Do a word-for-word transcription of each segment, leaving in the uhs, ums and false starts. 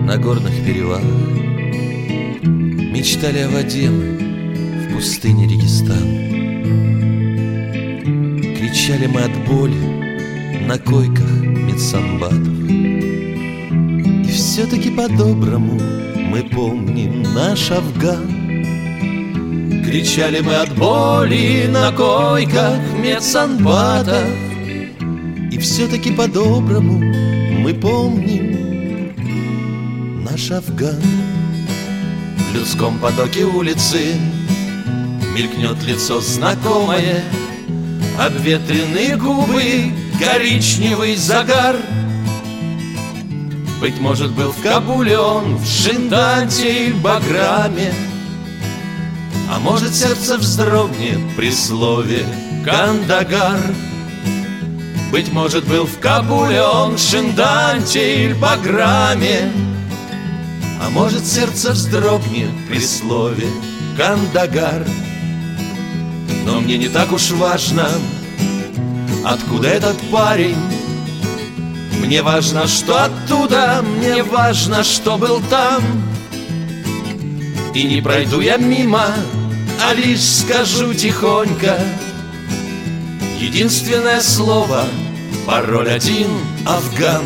на горных перевалах. Мечтали о воде мы в пустыне Регистан. Кричали мы от боли на койках медсанбатов. И все-таки по-доброму мы помним наш Афган. Кричали мы от боли на койках медсанбатов. И все-таки по-доброму мы помним наш Афган. В людском потоке улицы мелькнет лицо знакомое, обветренные губы, коричневый загар. Быть может, был в Кабуле он, в Шинданте и Баграме. А может, сердце вздрогнет при слове Кандагар. Быть может, был в Кабуле он, в Шинданте или Баграме. А может, сердце вздрогнет при слове Кандагар. Но мне не так уж важно, откуда этот парень. Мне важно, что оттуда, мне важно, что был там. И не пройду я мимо, а лишь скажу тихонько единственное слово, пароль один — Афган.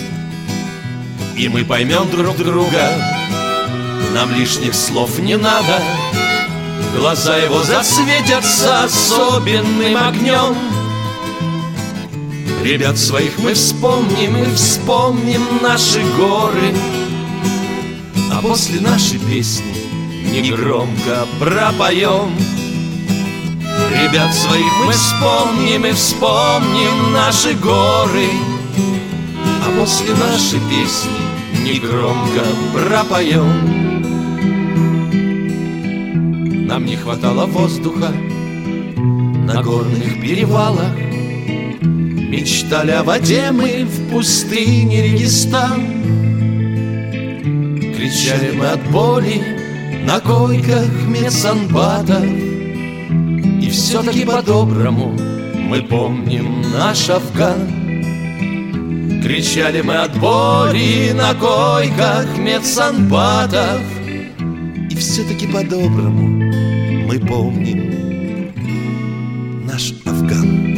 И мы поймем друг друга, нам лишних слов не надо. Глаза его засветятся особенным огнем. Ребят своих мы вспомним и вспомним наши горы. А после нашей песни негромко пропоем. Ребят своих мы вспомним и вспомним наши горы. А после нашей песни негромко пропоем. Нам не хватало воздуха на горных перевалах. Мечтали о воде мы в пустыне Регистан. Кричали мы от боли на койках медсанбатов. И все-таки по-доброму мы помним наш Афган. Кричали мы от боли на койках медсанбатов. И все-таки по-доброму мы помним наш Афган.